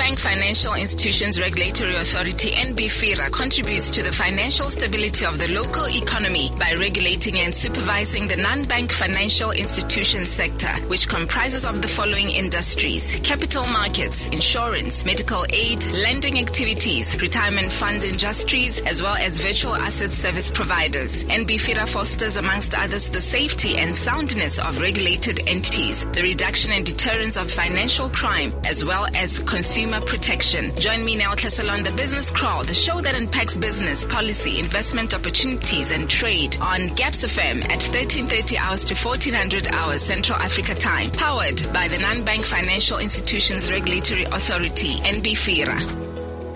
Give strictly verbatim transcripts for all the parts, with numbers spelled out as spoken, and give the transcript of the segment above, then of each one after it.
Non-Bank Financial Institutions Regulatory Authority, N B F I R A, contributes to the financial stability of the local economy by regulating and supervising the non-bank financial institutions sector, which comprises of the following industries: capital markets, insurance, medical aid, lending activities, retirement fund industries, as well as virtual asset service providers. N B F I R A fosters, amongst others, the safety and soundness of regulated entities, the reduction and deterrence of financial crime, as well as consumer protection. Join me now, Tlhaselo, on the Business Crawl, the show that unpacks business, policy, investment opportunities, and trade on GAPS F M at thirteen thirty hours to fourteen hundred hours Central Africa time. Powered by the Non-Bank Financial Institutions Regulatory Authority, N B F I R A.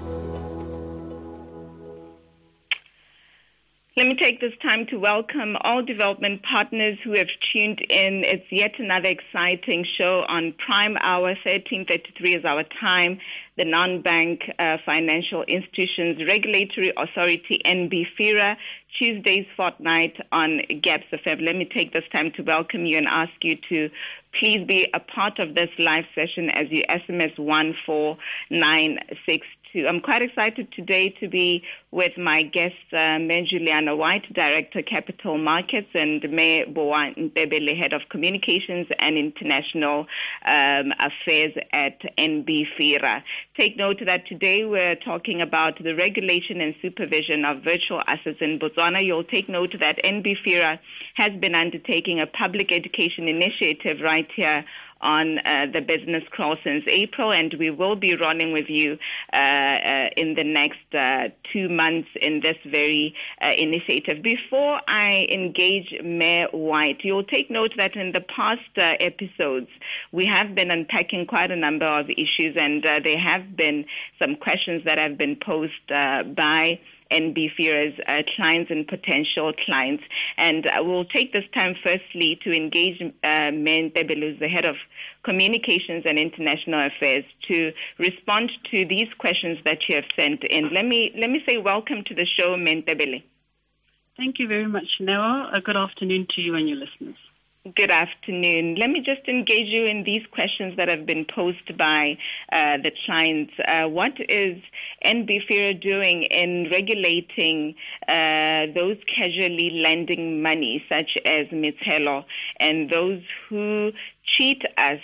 Let me take this time to welcome all development partners who have tuned in. It's yet another exciting show on Prime Hour. thirteen thirty-three is our time. The Non-Bank uh, Financial Institutions Regulatory Authority, N B F I R A, Tuesday's fortnight on GAPS F M. Let me take this time to welcome you and ask you to please be a part of this live session as you S M S one four nine six two. I'm quite excited today to be with my guest, uh, Mayor Juliana White, Director, Capital Markets, and Mayor Boa Ntebele, Head of Communications and International um, Affairs at N B F I R A. Take note that today we're talking about the regulation and supervision of virtual assets in Botswana. You'll take note that N B F I R A has been undertaking a public education initiative right here on uh, the Business Crawl since April, and we will be running with you uh, uh, in the next uh, two months in this very uh, initiative. Before I engage Mayor White, you'll take note that in the past uh, episodes, we have been unpacking quite a number of issues, and uh, there have been some questions that have been posed uh, by N B F I R A's uh, clients and potential clients. And uh, we'll take this time firstly to engage uh, Mayor Ntebele, who's the Head of Communications and International Affairs, to respond to these questions that you have sent in. Let me let me say welcome to the show, Mayor Ntebele. Thank you very much, Noah. A good afternoon to you and your listeners. Good afternoon. Let me just engage you in these questions that have been posed by uh, the clients. Uh, what is N B F I R A doing in regulating uh, those casually lending money, such as Metselo, and those who cheat us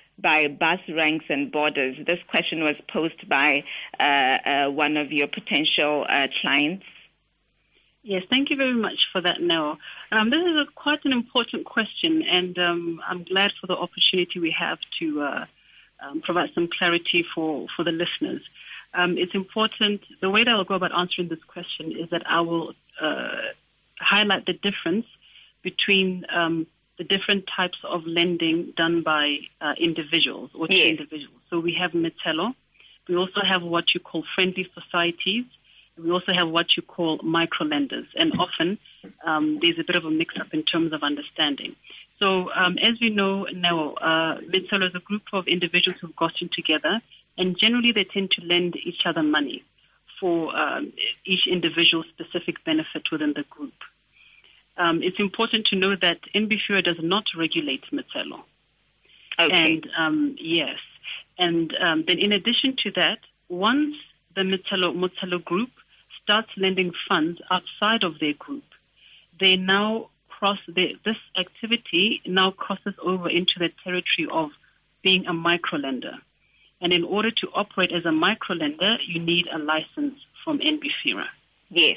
by bus ranks and borders? This question was posed by uh, uh, one of your potential uh, clients. Yes, thank you very much for that, Noah. Um, this is a, quite an important question, and um, I'm glad for the opportunity we have to uh, um, provide some clarity for, for the listeners. Um, it's important, the way that I'll go about answering this question is that I will uh, highlight the difference between um, the different types of lending done by uh, individuals or to yes. individuals. So we have Metselo. We also have what you call friendly societies. We also have what you call micro-lenders, and often um, there's a bit of a mix-up in terms of understanding. So um, as we know now, uh, Metselo is a group of individuals who've gotten together, and generally they tend to lend each other money for um, each individual's specific benefit within the group. Um, it's important to know that N B F I R A does not regulate Metselo. Okay. And um, yes, and um, then in addition to that, once the Metselo, Metselo group starts lending funds outside of their group, they now cross the, this activity now crosses over into the territory of being a microlender. And in order to operate as a microlender, you need a license from N B F I R A. Yes.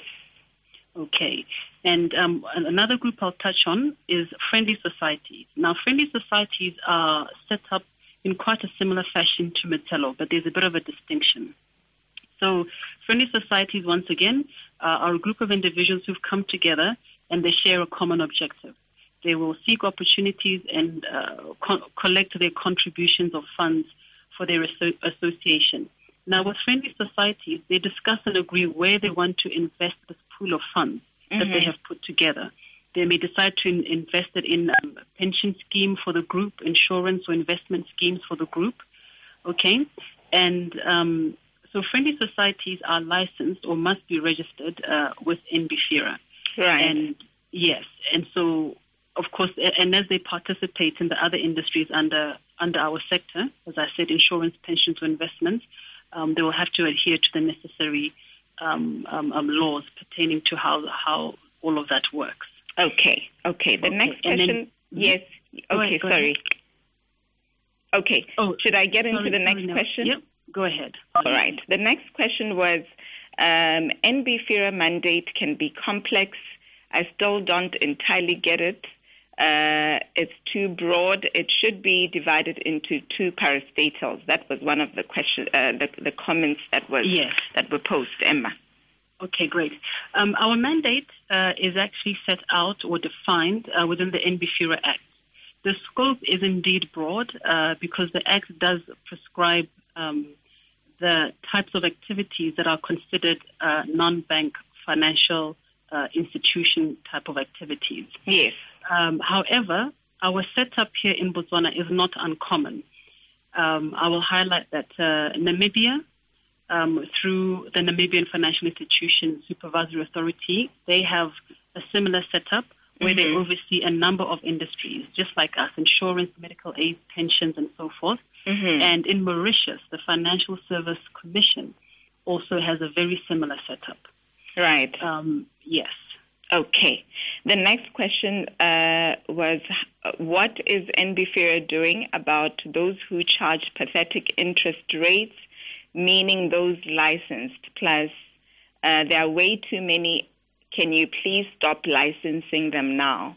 Okay. And um, another group I'll touch on is friendly societies. Now, friendly societies are set up in quite a similar fashion to Metselo, but there's a bit of a distinction. So friendly societies, once again, uh, are a group of individuals who've come together and they share a common objective. They will seek opportunities and uh, co- collect their contributions of funds for their asso- association. Now, with friendly societies, they discuss and agree where they want to invest this pool of funds mm-hmm. that they have put together. They may decide to in- invest it in um, a pension scheme for the group, insurance or investment schemes for the group. Okay? And um, so friendly societies are licensed or must be registered uh, with N B F I R A. Right. And yes, and so, of course, and as they participate in the other industries under under our sector, as I said, insurance, pensions, or investments, um, they will have to adhere to the necessary um, um, um, laws pertaining to how how all of that works. Okay, okay. The okay. next question, then, yes. Okay, go sorry. Ahead. Okay. Oh, should I get sorry, into the next sorry, no. question? Yep. Go ahead. All right. The next question was, um, N B F I R A mandate can be complex. I still don't entirely get it. Uh, it's too broad. It should be divided into two parastatals. That was one of the question, uh, the, the comments that was yes. that were posed, Emma. Okay, great. Um, our mandate uh, is actually set out or defined uh, within the N B F I R A Act. The scope is indeed broad uh, because the Act does prescribe um, the types of activities that are considered uh, non-bank financial uh, institution type of activities. Yes. Um, however, our setup here in Botswana is not uncommon. Um, I will highlight that uh, Namibia, um, through the Namibian Financial Institution Supervisory Authority, they have a similar setup where mm-hmm. they oversee a number of industries, just like us, insurance, medical aid, pensions, and so forth. Mm-hmm. And in Mauritius, the Financial Service Commission also has a very similar setup. Right. Um, yes. Okay. The next question uh, was, what is N B F I R A doing about those who charge pathetic interest rates, meaning those licensed, plus uh, there are way too many. Can you please stop licensing them now?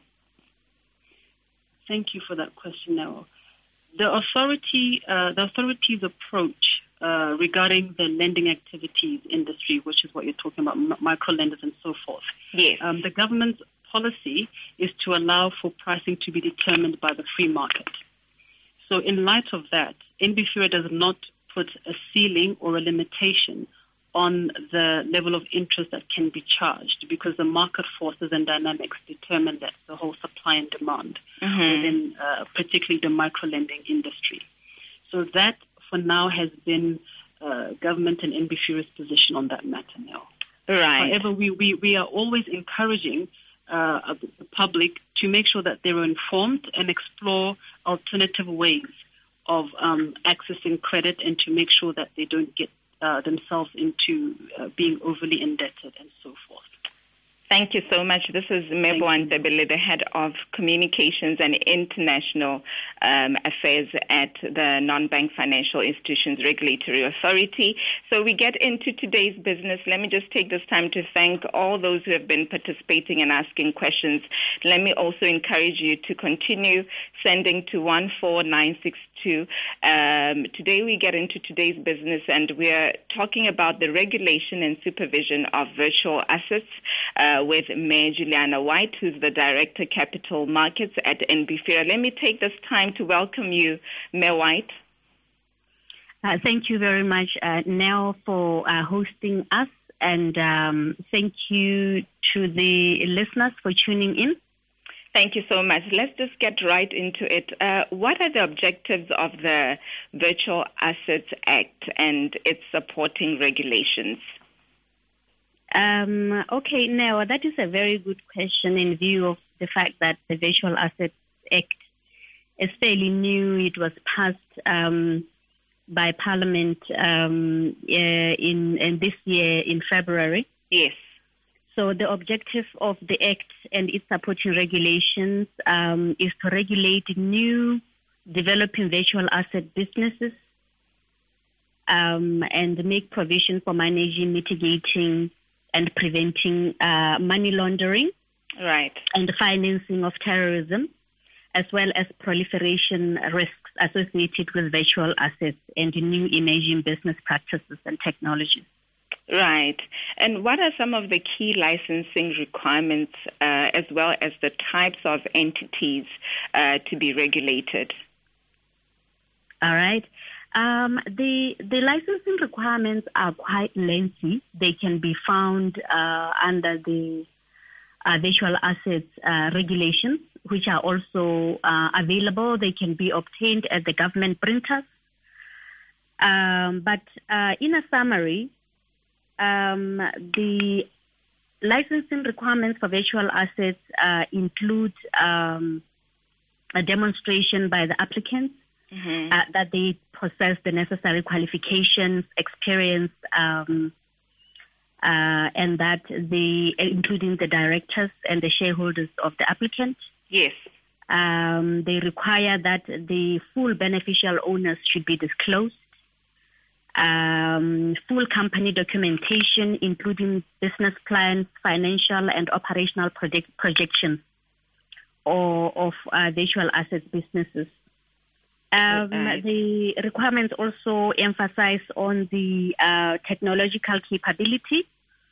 Thank you for that question, Nell. The authority, uh, the authority's approach uh, regarding the lending activities industry, which is what you're talking about, m- micro lenders and so forth. Yes. Um, the government's policy is to allow for pricing to be determined by the free market. So in light of that, N B F I R A does not put a ceiling or a limitation on the level of interest that can be charged, because the market forces and dynamics determine that, the whole supply and demand mm-hmm. within uh, particularly the micro-lending industry. So that, for now, has been uh, government and N B F I R A's position on that matter now. Right. However, we, we, we are always encouraging uh, the public to make sure that they're informed and explore alternative ways of um, accessing credit, and to make sure that they don't get Uh, themselves into uh, being overly indebted and so forth. Thank you so much. This is Mebo Ntebele, the head of communications and international um, affairs at the Non-Bank Financial Institutions Regulatory Authority. So we get into today's business. Let me just take this time to thank all those who have been participating and asking questions. Let me also encourage you to continue sending to one four nine six two. Um, today we get into today's business, and we are talking about the regulation and supervision of virtual assets uh, with Mayor Juliana White, who's the Director Capital Markets at N B F I R A. Let me take this time to welcome you, Mayor White. Uh, thank you very much, uh, Nell, for uh, hosting us, and um, thank you to the listeners for tuning in. Thank you so much. Let's just get right into it. Uh, what are the objectives of the Virtual Assets Act and its supporting regulations? Um, okay, now that is a very good question in view of the fact that the Virtual Assets Act is fairly new. It was passed um, by Parliament um, uh, in, in this year in February. Yes. So the objective of the Act and its supporting regulations um, is to regulate new developing virtual asset businesses um, and make provision for managing, mitigating, and preventing uh, money laundering, right, and financing of terrorism, as well as proliferation risks associated with virtual assets and new emerging business practices and technologies. Right. And what are some of the key licensing requirements uh, as well as the types of entities uh, to be regulated? All right. Um, the the licensing requirements are quite lengthy. They can be found uh, under the uh, virtual assets uh, regulations, which are also uh, available. They can be obtained at the government printers. Um, but uh, in a summary, Um, the licensing requirements for virtual assets uh, include um, a demonstration by the applicants mm-hmm. uh, that they possess the necessary qualifications, experience, um, uh, and that they, including the directors and the shareholders of the applicant. Yes. Um, they require that the full beneficial owners should be disclosed. Um, full company documentation, including business plans, financial and operational project projections or of uh, virtual assets businesses. Um, okay. The requirements also emphasize on the uh, technological capability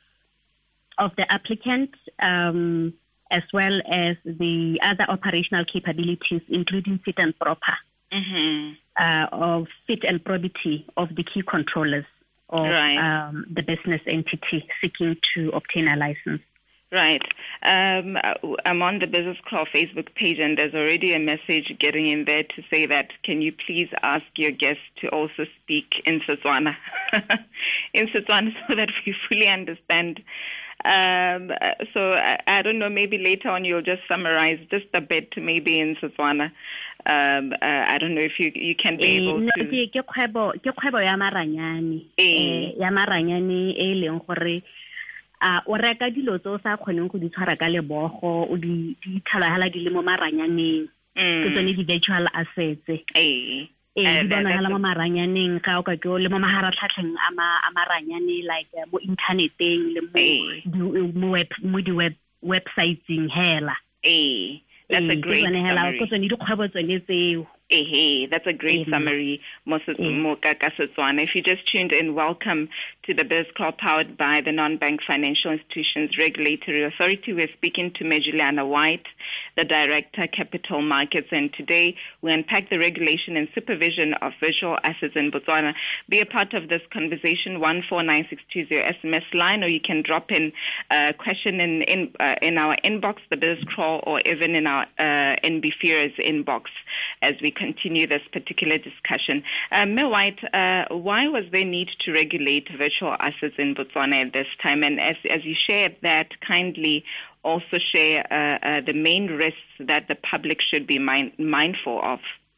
of the applicant, um, as well as the other operational capabilities, including fit and proper, mm-hmm. uh, of fit and probity of the key controllers of right. um, the business entity seeking to obtain a license. Right. Um, I'm on the Business Crawl Facebook page, and there's already a message getting in there to say that, can you please ask your guests to also speak in Setswana, in Setswana, so that we fully understand. Um, so I, I don't know, maybe later on you'll just summarize just a bit, maybe in Setswana. Um, uh, I don't know if you you can be able to. Ke kgwebo ke kgwebo ya maranyane eh ya maranyane e leng gore a o reka dilo tse o sa kgoneng go di tshwara ka lebogo o di di tlhalagala di le mo maranyaneng ke tsone di virtual assets eh eh di bonagala mo maranyaneng ga o ka ke le mo maharatlhatlheng a ma maranyane like mo interneteng le mo mo web mo di web websitesing hela eh that's a great summary. Hey, that's a great summary, Moses Mokaka Setswana. If you just tuned in, welcome to the Biz Call powered by the Non-Bank Financial Institutions Regulatory Authority. We're speaking to Juliana White, the Director, Capital Markets, and today we unpack the regulation and supervision of virtual assets in Botswana. Be a part of this conversation, one four nine six two zero S M S line, or you can drop in a question in in, uh, in our inbox, the Biz Call, or even in our uh, N B Fear's inbox as we continue this particular discussion. Uh, Mayor White, uh, why was there need to regulate virtual assets in Botswana at this time? And as, as you shared that, kindly also share uh, uh, the main risks that the public should be mind, mindful of.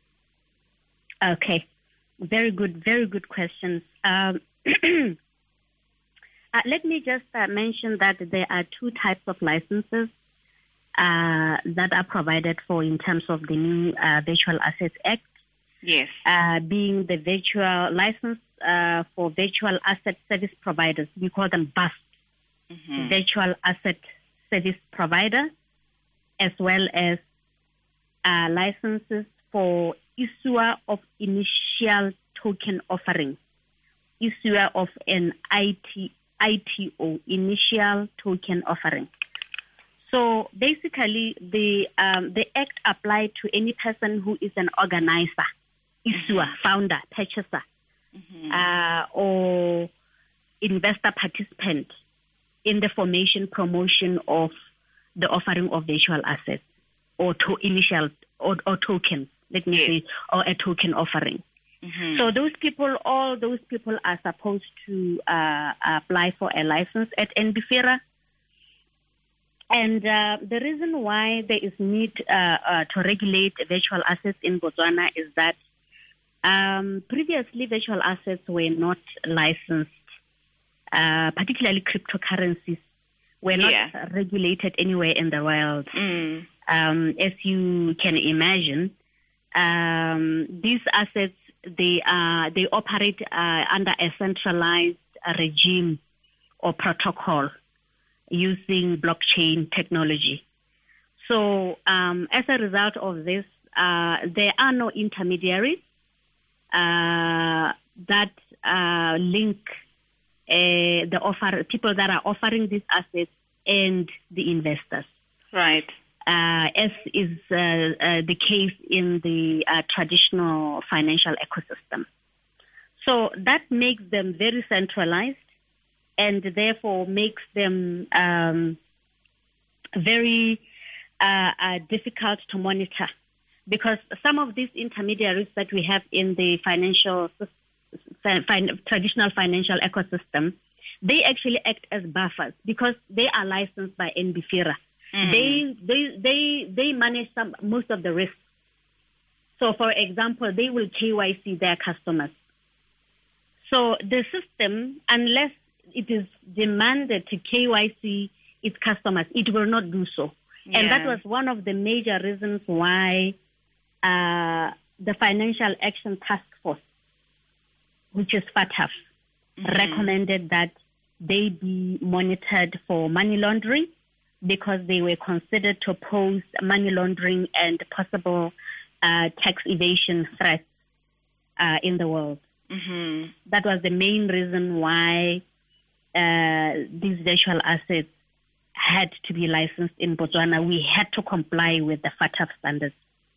Okay. Very good, very good questions. Um, uh, let me just uh, mention that there are two types of licenses Uh, that are provided for in terms of the new uh, Virtual Assets Act. Yes. Uh, being the virtual license uh, for virtual asset service providers. We call them B A S, mm-hmm. Virtual Asset Service Provider, as well as uh, licenses for issuer of initial token offering, issuer of an I T, I T O, initial token offering. So basically, the um, the act applied to any person who is an organizer, issuer, mm-hmm. founder, purchaser, mm-hmm. uh, or investor participant in the formation, promotion of the offering of virtual assets or to initial or, or tokens. Let me yes. say, or a token offering. Mm-hmm. So those people, all those people are supposed to uh, apply for a license at N B FIRA. And uh, the reason why there is need uh, uh, to regulate virtual assets in Botswana is that um, previously virtual assets were not licensed, uh, particularly cryptocurrencies were not yeah. regulated anywhere in the world. Mm. Um, as you can imagine, um, these assets, they are they operate uh, under a centralized uh, regime or protocol using blockchain technology. So um, as a result of this, uh, there are no intermediaries uh, that uh, link uh, the offer people that are offering these assets and the investors. Right. Uh, as is uh, uh, the case in the uh, traditional financial ecosystem. So that makes them very centralized, and therefore makes them um, very uh, uh, difficult to monitor, because some of these intermediaries that we have in the financial fin- traditional financial ecosystem, they actually act as buffers because they are licensed by N B FIRA. Mm. They they they they manage some most of the risks. So, for example, they will K Y C their customers. So the system, unless it is demanded to K Y C its customers, it will not do so. Yeah. And that was one of the major reasons why uh, the Financial Action Task Force, which is FATF, mm-hmm. recommended that they be monitored for money laundering, because they were considered to pose money laundering and possible uh, tax evasion threats uh, in the world. Mm-hmm. That was the main reason why uh, these virtual assets had to be licensed in Botswana. We had to comply with the FATF standards.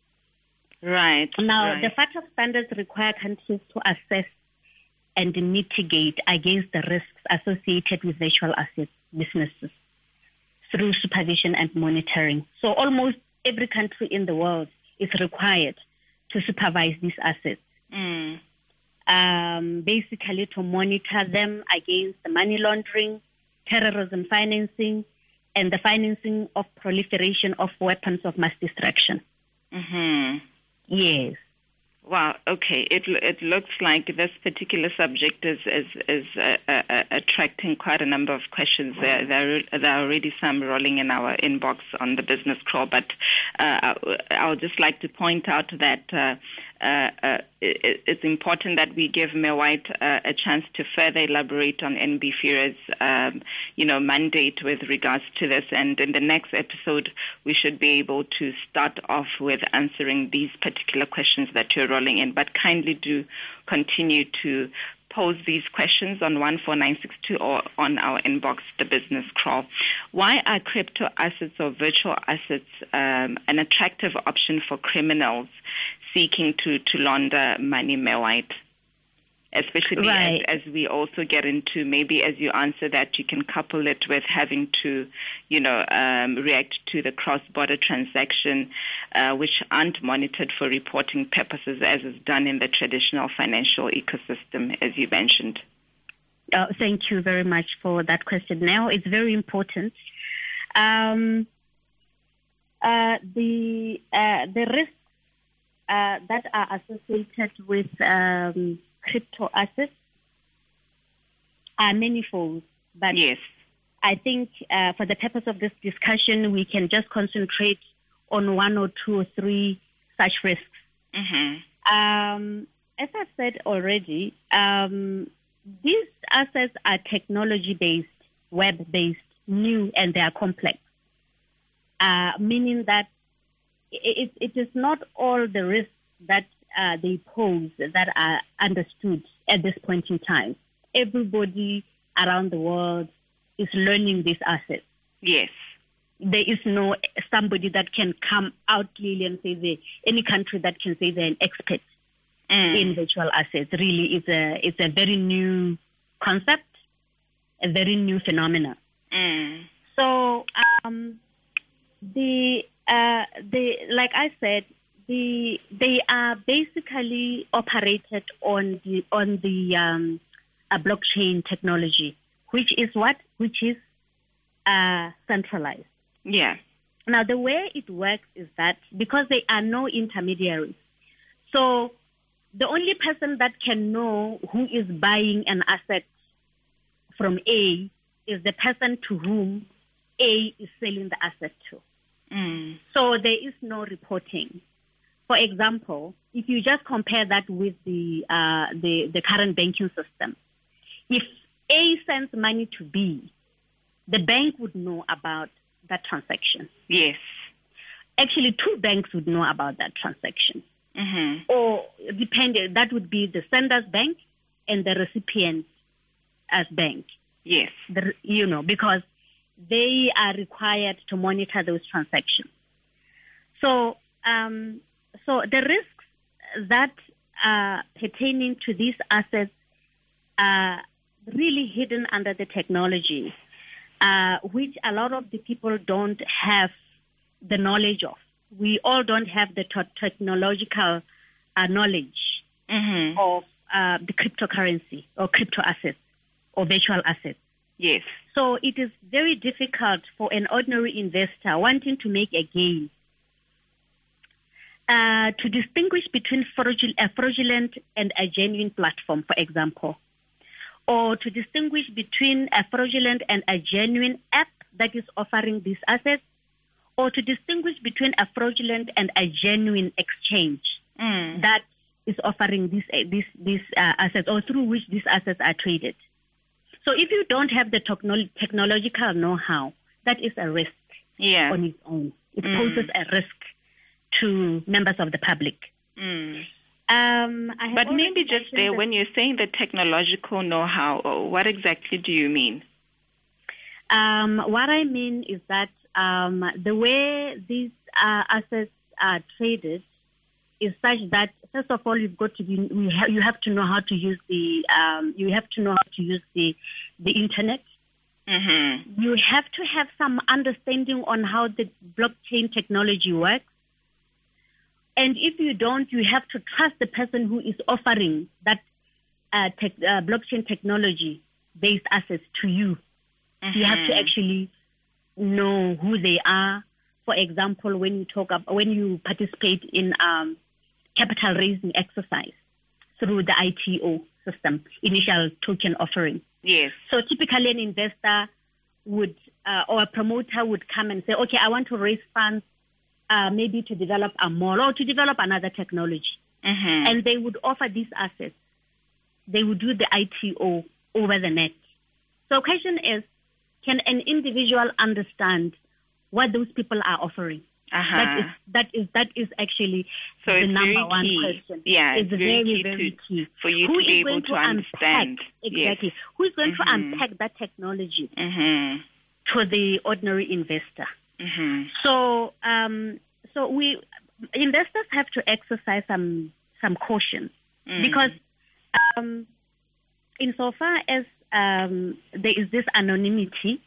Right. Now, right. the FATF standards require countries to assess and mitigate against the risks associated with virtual assets businesses through supervision and monitoring. So almost every country in the world is required to supervise these assets. Mm. Um, basically to monitor them against the money laundering, terrorism financing, and the financing of proliferation of weapons of mass destruction. Mm-hmm. Yes. Wow. Okay. It it looks like this particular subject is is is uh, uh, attracting quite a number of questions. There there there are already some rolling in our inbox on the business crawl, but uh, I would just like to point out that uh, uh, uh, it, it's important that we give Mayor White uh, a chance to further elaborate on N B FIRA's um, you know mandate with regards to this. And in the next episode, we should be able to start off with answering these particular questions that you're rolling in. But kindly do continue to pose these questions on one four nine six two or on our inbox, the business crawl. Why are crypto assets or virtual assets um, an attractive option for criminals seeking to, to launder money, Mayor White? Especially right. as, as we also get into, maybe as you answer that, you can couple it with having to, you know, um, react to the cross-border transaction, uh, which aren't monitored for reporting purposes, as is done in the traditional financial ecosystem, as you mentioned. Uh, thank you very much for that question. Now, it's very important. Um, uh, the uh, the risks uh, that are associated with um, crypto assets are manifold, but yes. I think uh, for the purpose of this discussion, we can just concentrate on one or two or three such risks. Mm-hmm. Um, as I've said already, um, these assets are technology-based, web-based, new, and they are complex, uh, meaning that it, it is not all the risks that Uh, they pose that are understood at this point in time. Everybody around the world is learning these assets. Yes. There is no somebody that can come out clearly and say they, any country that can say they're an expert mm. in virtual assets. Really, it's a it's a very new concept, a very new phenomenon. Mm. So um, the uh, the like I said. The, they are basically operated on the on the um, a blockchain technology, which is what which is uh, centralized. Yeah. Now the way it works is that because there are no intermediaries, so the only person that can know who is buying an asset from A is the person to whom A is selling the asset to. Mm. So there is no reporting. For example, if you just compare that with the, uh, the the current banking system, if A sends money to B, the bank would know about that transaction. Yes. Actually, two banks would know about that transaction. Mm-hmm. Or depending, that would be the sender's bank and the recipient as bank. Yes. The, you know, because they are required to monitor those transactions. So, um, So the risks that are pertaining to these assets are really hidden under the technology, uh, which a lot of the people don't have the knowledge of. We all don't have the t- technological uh, knowledge mm-hmm. of uh, the cryptocurrency or crypto assets or virtual assets. Yes. So it is very difficult for an ordinary investor wanting to make a gain uh, to distinguish between fraudul- a fraudulent and a genuine platform, for example, or to distinguish between a fraudulent and a genuine app that is offering these assets, or to distinguish between a fraudulent and a genuine exchange mm. that is offering these these these uh, assets, or through which these assets are traded. So if you don't have the technolo- technological know-how, that is a risk yeah. on its own. It mm. poses a risk to members of the public. Mm. Um, I but maybe just there, when you're saying the technological know-how, what exactly do you mean? Um, what I mean is that um, the way these uh, assets are traded is such that, first of all, you've got to be, we ha- you have to know how to use the, um, you have to know how to use the, the internet. Mm-hmm. You have to have some understanding on how the blockchain technology works. And if you don't, you have to trust the person who is offering that uh, tech, uh, blockchain technology-based assets to you. Mm-hmm. You have to actually know who they are. For example, when you talk about, when you participate in um, capital raising exercise through the I T O system, initial token offering. Yes. So typically, an investor would uh, or a promoter would come and say, "Okay, I want to raise funds, uh, maybe to develop a mall or to develop another technology," mm-hmm. and they would offer these assets. They would do the I T O over the net. So, the question is, can an individual understand what those people are offering? Uh-huh. That is that is that is actually so the it's number very one key. question. Yeah, it's, it's very, very key very to, key for you Who to be able going to, to understand. Unpack, exactly. Yes. Who is going mm-hmm. to unpack that technology mm-hmm. to the ordinary investor? Mm-hmm. So, um, so we investors have to exercise some some caution mm. because, um, insofar as um, there is this anonymity,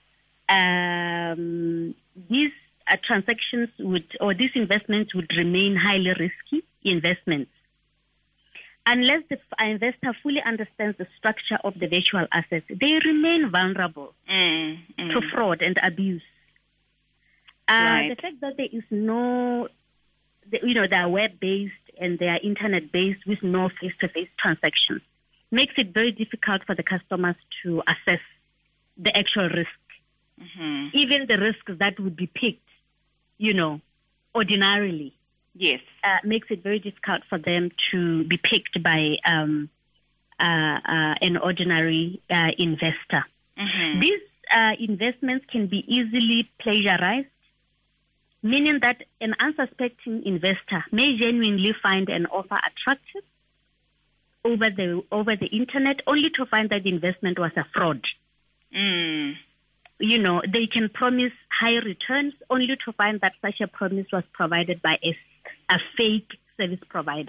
um, these uh, transactions would or these investments would remain highly risky investments unless the investor fully understands the structure of the virtual assets. They remain vulnerable mm. Mm. to fraud and abuse. Uh, right. The fact that there is no, you know, they are web-based and they are internet-based with no face-to-face transactions makes it very difficult for the customers to assess the actual risk. Mm-hmm. Even the risks that would be picked, you know, ordinarily. Yes. Uh, makes it very difficult for them to be picked by um, uh, uh, an ordinary uh, investor. Mm-hmm. These uh, investments can be easily plagiarized, meaning that an unsuspecting investor may genuinely find an offer attractive over the over the internet, only to find that the investment was a fraud. Mm. You know, they can promise high returns, only to find that such a promise was provided by a, a fake service provider.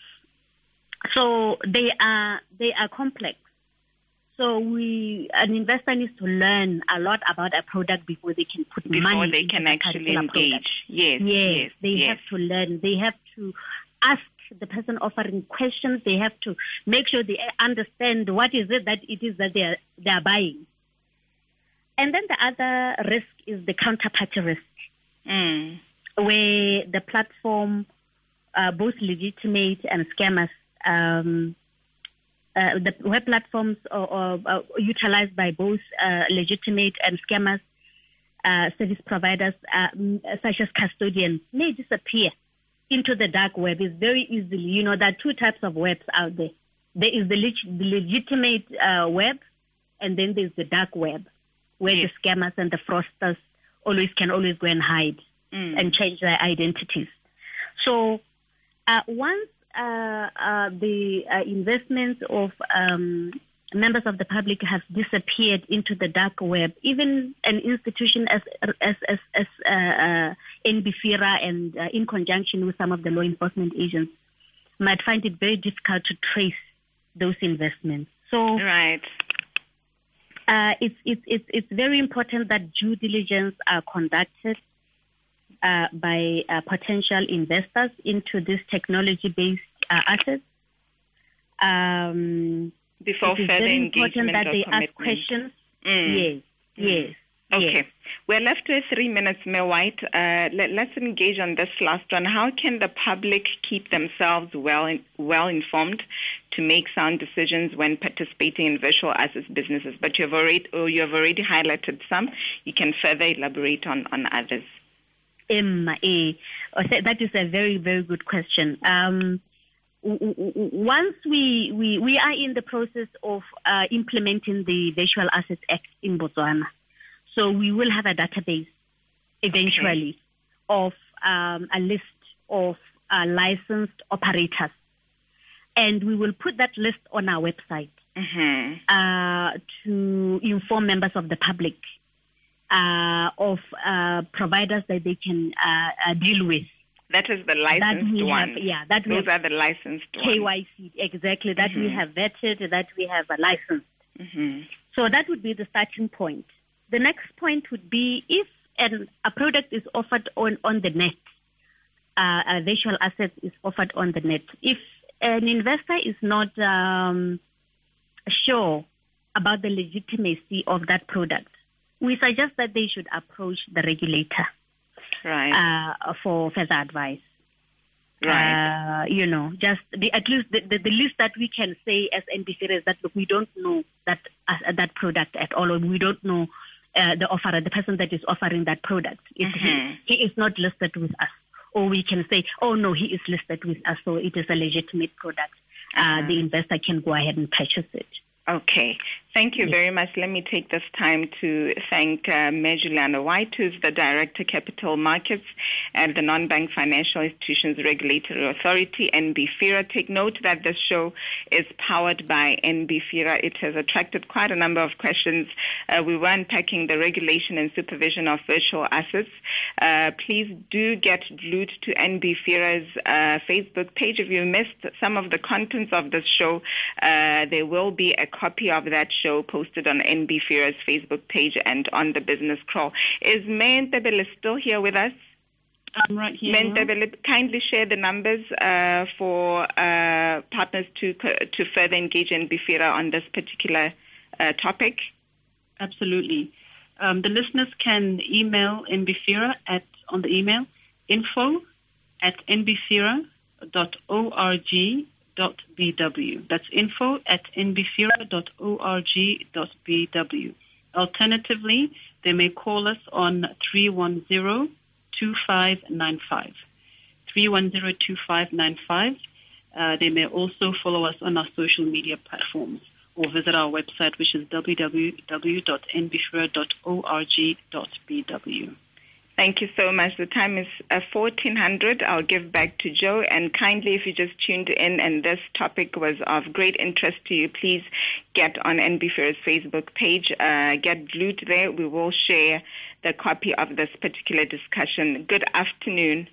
So they are they are complex. So we an investor needs to learn a lot about a product before they can put before money they can into actually engage. Product. Yes, yes, yes, they yes. have to learn. They have to ask the person offering questions. They have to make sure they understand what is it that it is that they are they are buying. And then the other risk is the counterparty risk, mm. where the platform, uh, both legitimate and scammers, um, uh, the web platforms are, are, are utilized by both uh, legitimate and scammers, uh, service providers, uh, such as custodians, may disappear into the dark web. It's very easily, you know, there are two types of webs out there. There is the, leg- the legitimate uh, web, and then there's the dark web, where yes. the scammers and the fraudsters always can always go and hide mm. and change their identities. So uh, once uh, uh, the uh, investments of um, members of the public have disappeared into the dark web, even an institution as as as, as uh, uh, N B F I R A and uh, in conjunction with some of the law enforcement agents might find it very difficult to trace those investments. So right. Uh, it's, it's, it's, it's very important that due diligence are conducted uh, by uh, potential investors into these technology-based uh, assets. Um, Before it is further very engagement important that or they commitment. ask questions. Mm. Yes, mm. yes. Okay. Yes. We're left with three minutes, Mayor White. Uh, let, let's engage on this last one. How can the public keep themselves well in, well informed to make sound decisions when participating in virtual assets businesses? But you have already, oh, you have already highlighted some. You can further elaborate on, on others. Um, a, that is a very, very good question. Um, once we, we, we are in the process of uh, implementing the Virtual Assets Act in Botswana, so we will have a database eventually okay. of um, a list of uh, licensed operators. And we will put that list on our website mm-hmm. uh, to inform members of the public uh, of uh, providers that they can uh, uh, deal with. That is the licensed ones. Yeah, that Those are the licensed ones. K Y C, exactly. That mm-hmm. we have vetted, that we have a license. Mm-hmm. So that would be the starting point. The next point would be if an, a product is offered on, on the net, uh, a virtual asset is offered on the net. If an investor is not um, sure about the legitimacy of that product, we suggest that they should approach the regulator right. uh, for further advice. Right. Uh, you know, just the, at least the, the, the least that we can say as N B C is that look, we don't know that uh, that product at all, or we don't know uh, the offerer, the person that is offering that product. It, mm-hmm. he, he is not listed with us. Or we can say, oh no, he is listed with us, so it is a legitimate product. Uh, uh-huh. The investor can go ahead and purchase it. Okay. Thank you very much. Let me take this time to thank uh, Mayor Juliana White, who's the Director, Capital Markets at the Non-Bank Financial Institutions Regulatory Authority, N B FIRA. Take note that this show is powered by N B FIRA. It has attracted quite a number of questions. Uh, we were unpacking the regulation and supervision of virtual assets. Uh, please do get glued to N B FIRA's uh, Facebook page. If you missed some of the contents of this show, uh, there will be a copy of that show posted on N B FIRA's Facebook page and on the Business Crawl. Is Mayor Ntebele still here with us? I'm right here. Mayor Ntebele, kindly share the numbers uh, for uh, partners to to further engage N B FIRA on this particular uh, topic. Absolutely. Um, the listeners can email N B FIRA at on the email info at nbfira dot org. Dot bw. That's info at nbfira dot org dot bw. Alternatively, they may call us on three one zero, two five nine five. three one zero, two five nine five. Uh, they may also follow us on our social media platforms or visit our website, which is w w w dot nbfira dot org dot b w. Thank you so much. The time is uh, fourteen hundred. I'll give back to Joe. And kindly, if you just tuned in and this topic was of great interest to you, please get on N B FIRA's Facebook page. Uh, get glued there. We will share the copy of this particular discussion. Good afternoon.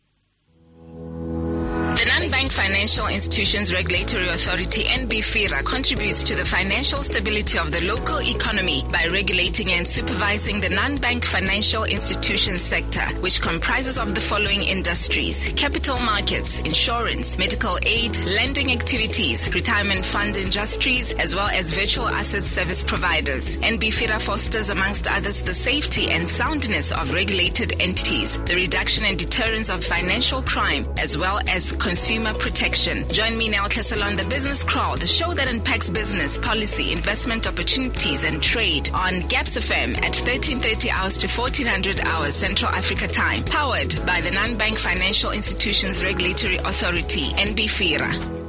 The Non-Bank Financial Institutions Regulatory Authority, N B FIRA, contributes to the financial stability of the local economy by regulating and supervising the non-bank financial institutions sector, which comprises of the following industries: capital markets, insurance, medical aid, lending activities, retirement fund industries, as well as virtual asset service providers. N B FIRA fosters, amongst others, the safety and soundness of regulated entities, the reduction and deterrence of financial crime, as well as consumer protection. Join me now, Tlesel, on the Business Crawl, the show that unpacks business, policy, investment opportunities, and trade on GAPS F M at thirteen thirty hours to fourteen hundred hours Central Africa time. Powered by the Non-Bank Financial Institutions Regulatory Authority, N B FIRA.